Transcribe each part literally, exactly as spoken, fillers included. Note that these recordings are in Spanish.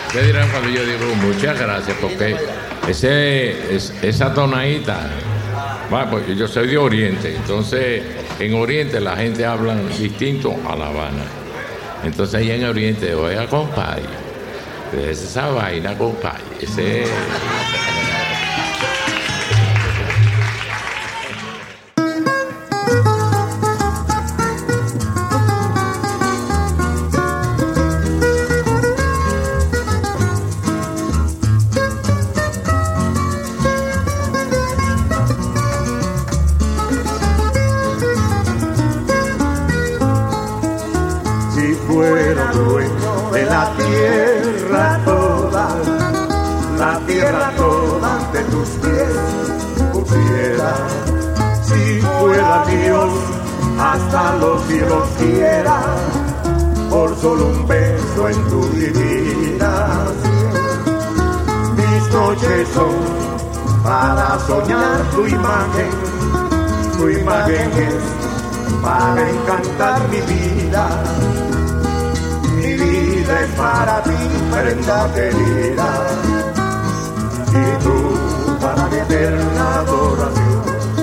ustedes dirán cuando yo digo muchas gracias, porque ese, es, esa tonadita, bueno, porque yo soy de Oriente, entonces en Oriente la gente habla distinto a La Habana. Entonces allá en Oriente, oiga, compadre, es esa vaina, compadre, ese... Tierra toda ante tus pies pusiera, si fuera Dios hasta los cielos quiera, por solo un beso en tu divina piel. Mis noches son para soñar tu imagen, tu imagen es para encantar mi vida, mi vida es para ti, prenda querida. Y tú para mi eterna adoración.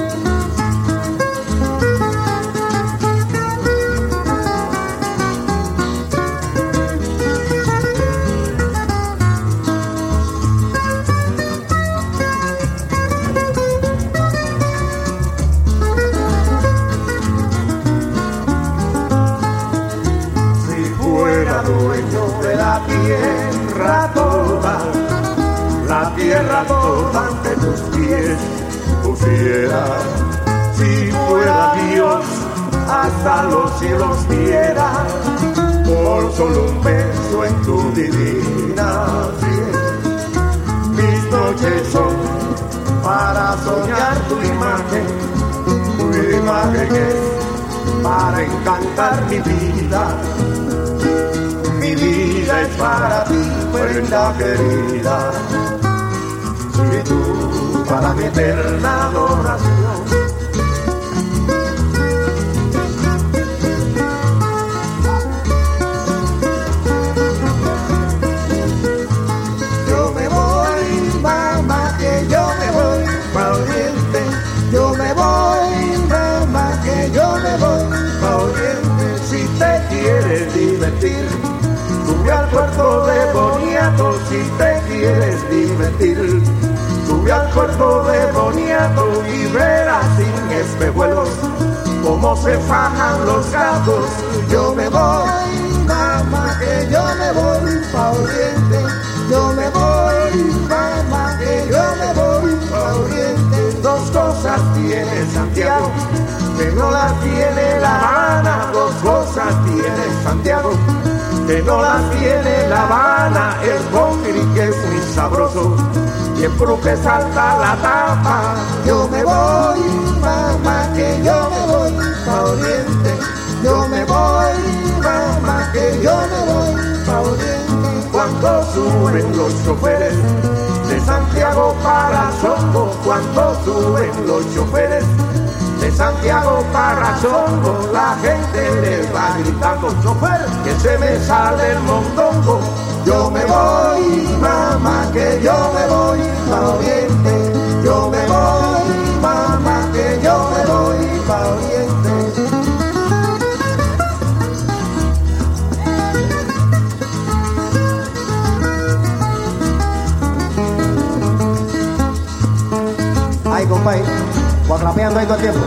Si fuera dueño de la tierra toda, la tierra toda ante tus pies pusiera, si fuera Dios hasta los cielos viera, por solo un beso en tu divina piel. Mis noches son para soñar tu imagen, tu imagen es para encantar mi vida, mi vida es para ti, prenda querida. Y tú para mi eterna adoración. Yo me voy, mamá, que yo me voy pa' Oriente. Yo me voy, mamá, que yo me voy pa' Oriente. Si te quieres divertir, sube al puerto de Boniato. Si te quieres divertir, sube al puerto de Boniato y verás sin espejuelos cómo se fajan los gatos. Yo me voy, mamá, que yo me voy pa' Oriente. Yo me voy, mamá, que yo me voy pa' Oriente. Dos cosas tiene Santiago que no las tiene La Habana. Dos cosas tiene Santiago que no las tiene La Habana. El country que es muy sabroso y el pro que salta la tapa. Yo me voy, mamá, que yo me voy pa' Oriente. Yo me voy, mamá, que yo me voy pa' Oriente. Cuando suben los choferes de Santiago para Songo, cuando suben los choferes de Santiago para Songo, la gente le va gritando: chofer, que se me sale el mondongo. Yo me voy, mamá, que yo me voy pa' Oriente. Yo me voy, mamá, que yo me voy pa' Oriente. Ay, compadre, guatrapeando ahí todo el tiempo.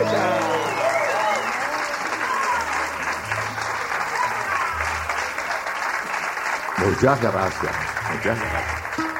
Muchas gracias, muchas gracias.